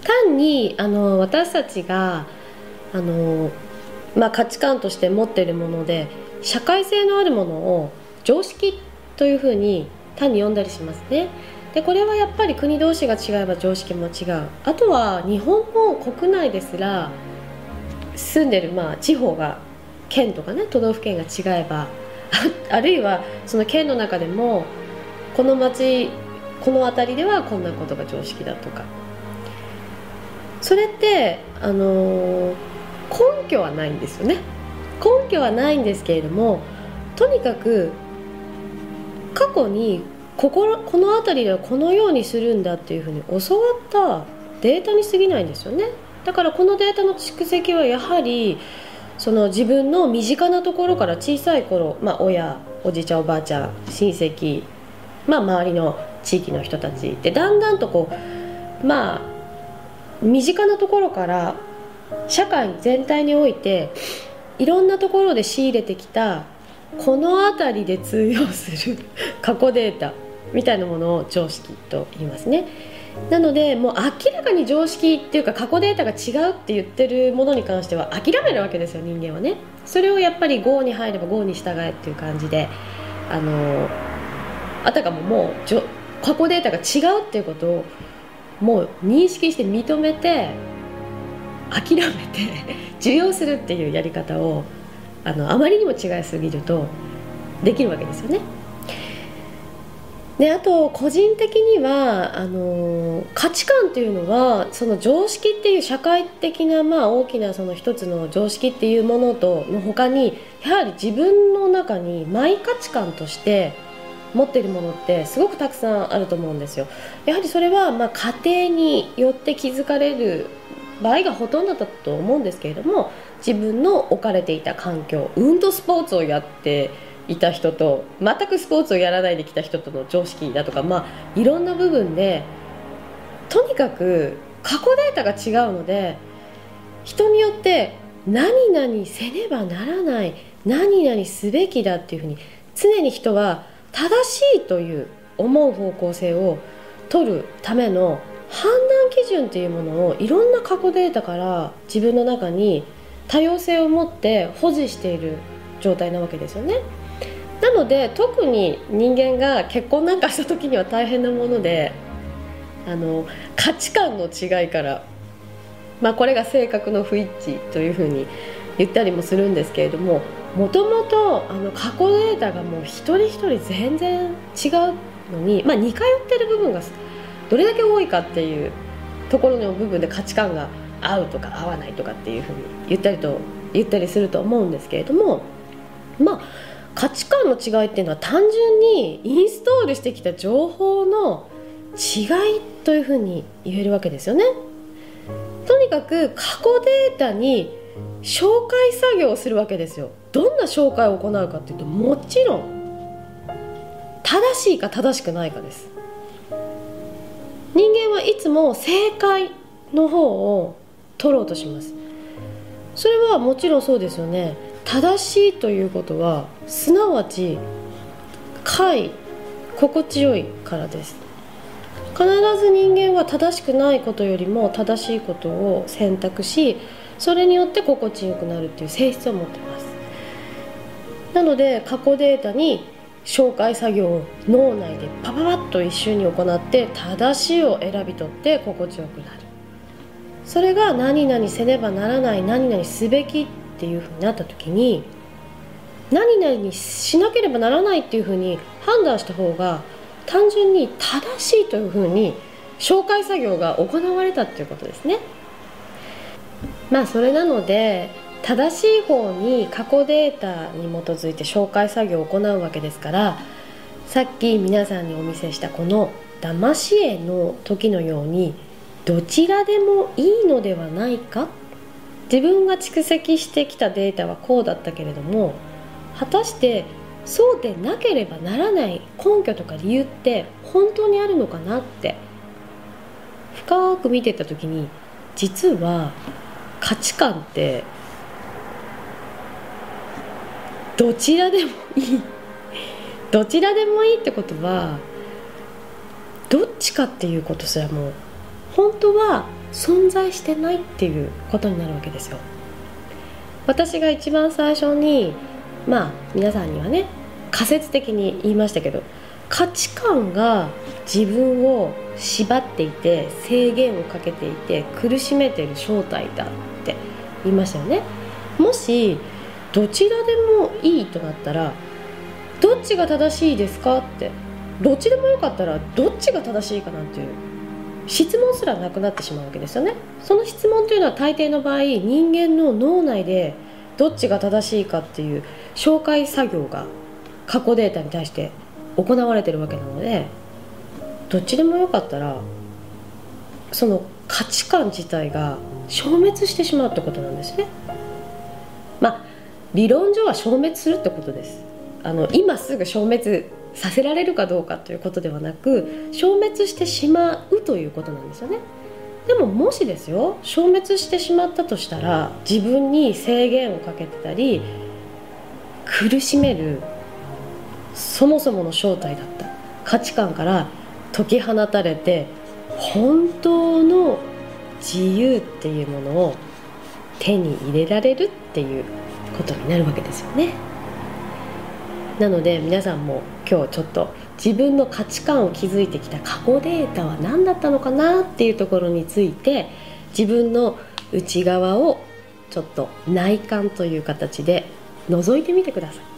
単に私たちが価値観として持っているもので社会性のあるものを常識というふうに単に呼んだりしますね。でこれはやっぱり国同士が違えば常識も違う。あとは日本の国内ですら住んでる地方が県とかね都道府県が違えばあるいはその県の中でもこの町この辺りではこんなことが常識だとか、それって根拠はないんですよね。根拠はないんですけれども、とにかく過去にこの辺りではこのようにするんだっていうふうに教わったデータに過ぎないんですよね。だからこのデータの蓄積はやはりその自分の身近なところから小さい頃、親、おじいちゃんおばあちゃん、親戚、周りの地域の人たちでだんだんと身近なところから社会全体においていろんなところで仕入れてきたこの辺りで通用する過去データみたいなものを常識と言いますね。なのでもう明らかに常識っていうか過去データが違うって言ってるものに関しては諦めるわけですよ、人間はね。それをやっぱり業に入れば業に従えっていう感じであたかも過去データが違うっていうことをもう認識して認めて諦めて受容するっていうやり方をあまりにも違いすぎるとできるわけですよね。であと個人的には価値観っていうのはその常識っていう社会的な大きなその一つの常識っていうものとの他にやはり自分の中にマイ価値観として持っているものってすごくたくさんあると思うんですよ。やはりそれは家庭によって気づかれる場合がほとんどだと思うんですけれども、自分の置かれていた環境、スポーツをやっていた人と全くスポーツをやらないできた人との常識だとか、いろんな部分でとにかく過去データが違うので、人によって何々せねばならない、何々すべきだっていうふうに常に人は正しいという思う方向性を取るための判断基準というものをいろんな過去データから自分の中に多様性を持って保持している状態なわけですよね。なので特に人間が結婚なんかした時には大変なもので、価値観の違いから、これが性格の不一致というふうに言ったりもするんですけれども、もともと過去データがもう一人一人全然違うのに、似通ってる部分がどれだけ多いかっていうところの部分で価値観が合うとか合わないとかっていうふうに言ったりすると思うんですけれども、価値観の違いっていうのは単純にインストールしてきた情報の違いというふうに言えるわけですよね。とにかく過去データに紹介作業をするわけですよ。どんな紹介を行うかっていうと、もちろん正しいか正しくないかです。人間はいつも正解の方を取ろうとします。それはもちろんそうですよね。正しいということはすなわち快、心地よいからです。必ず人間は正しくないことよりも正しいことを選択し、それによって心地よくなるっていう性質を持っています。なので過去データに紹介作業を脳内でパパパッと一瞬に行って正しいを選び取って心地よくなる。それが何々せねばならない、何々すべきっていうふうになった時に、何々しなければならないっていうふうに判断した方が単純に正しいというふうに紹介作業が行われたっていうことですね。それなので正しい方に過去データに基づいて紹介作業を行うわけですから、さっき皆さんにお見せしたこの騙し絵の時のようにどちらでもいいのではないか。自分が蓄積してきたデータはこうだったけれども、果たしてそうでなければならない根拠とか理由って本当にあるのかなって深く見ていった時に、実は価値観ってどちらでもいいどちらでもいいってことは、どっちかっていうことすらも本当は存在してないっていうことになるわけですよ。私が一番最初に皆さんにはね仮説的に言いましたけど、価値観が自分を縛っていて制限をかけていて苦しめている正体だって言いましたよね。もしどちらでもいいとなったらどっちが正しいですかって、どっちでもよかったらどっちが正しいかなんていう質問すらなくなってしまうわけですよね。その質問というのは大抵の場合人間の脳内でどっちが正しいかっていう紹介作業が過去データに対して行われているわけなので、どっちでもよかったらその価値観自体が消滅してしまうってことなんですね。理論上は消滅するってことです。今すぐ消滅させられるかどうかということではなく、消滅してしまうということなんですよね。でももしですよ、消滅してしまったとしたら自分に制限をかけてたり苦しめるそもそもの正体だった価値観から解き放たれて、本当の自由っていうものを手に入れられるっていうことになるわけですよね。なので皆さんも今日ちょっと自分の価値観を築いてきた過去データは何だったのかなっていうところについて、自分の内側をちょっと内観という形で覗いてみてください。